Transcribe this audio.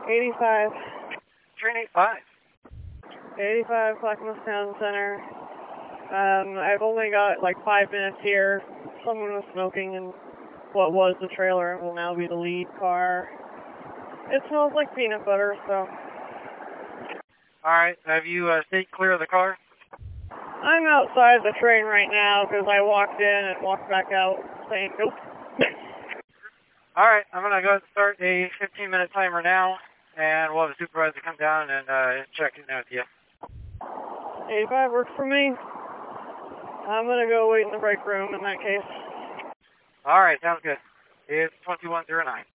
85. Train 85. 85 Clackamas Town Center. I've only got like 5 minutes here. Someone was smoking in what was the trailer. It will now be the lead car. It smells like peanut butter, so. Alright, have you stayed clear of the car? I'm outside the train right now because I walked in and walked back out saying nope. Alright, I'm going to go ahead and start a 15-minute timer now, and we'll have a supervisor come down and check in with you. 85 works for me. I'm going to go wait in the break room in that case. Alright, sounds good. It's 2109.